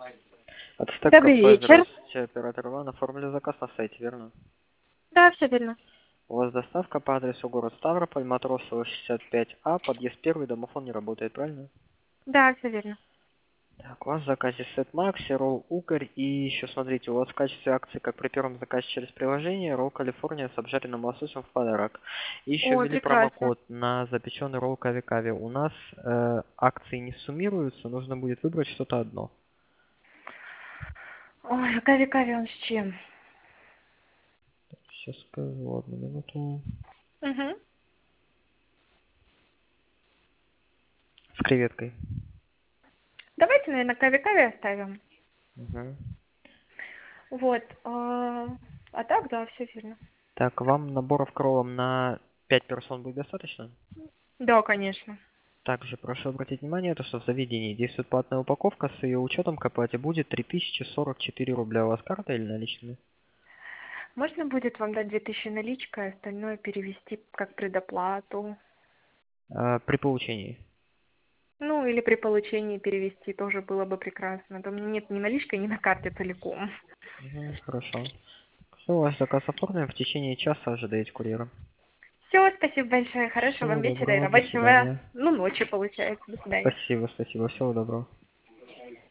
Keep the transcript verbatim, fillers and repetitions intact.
Ацтек Добрый кафе, вечер. здравствуйте, оператор Иван. Оформили заказ на сайте, верно? Да, все верно. У вас доставка по адресу город Ставрополь, Матросова, шестьдесят пять А, подъезд первый, домофон не работает, правильно? Да, все верно. Так, у вас в заказе сет Макси, ролл Угорь и еще смотрите, у вас в качестве акции, как при первом заказе через приложение, ролл Калифорния с обжаренным лососем в подарок. И еще Ой, ввели прекрасно. промокод на запеченный ролл Кави-Кави. У нас э, акции не суммируются, нужно будет выбрать что-то одно. Ой, Кави Кави он с чем? Сейчас скажу, одну минуту. Угу. С креветкой. Давайте, наверное, Кави Кави оставим. Мгм. Вот. А, а так, да, все верно. Так, вам наборов кроллом на пять персон будет достаточно? Да, конечно. Также прошу обратить внимание, то, что в заведении действует платная упаковка, с ее учетом к оплате будет три тысячи сорок четыре рубля. У вас карта или наличными? Можно будет вам дать две тысячи наличкой, а остальное перевести как предоплату. А, при получении. Ну, или при получении перевести тоже было бы прекрасно. То у меня нет ни наличкой, ни на карте целиком. Мгм, хорошо. Все, ваш заказ оформлен. В течение часа ожидаете курьера. Все, спасибо большое. Хорошего вам Всего вечера и доброго, до рабочего, свидания. ну, ночи, получается. До свидания. Спасибо, спасибо, всего доброго.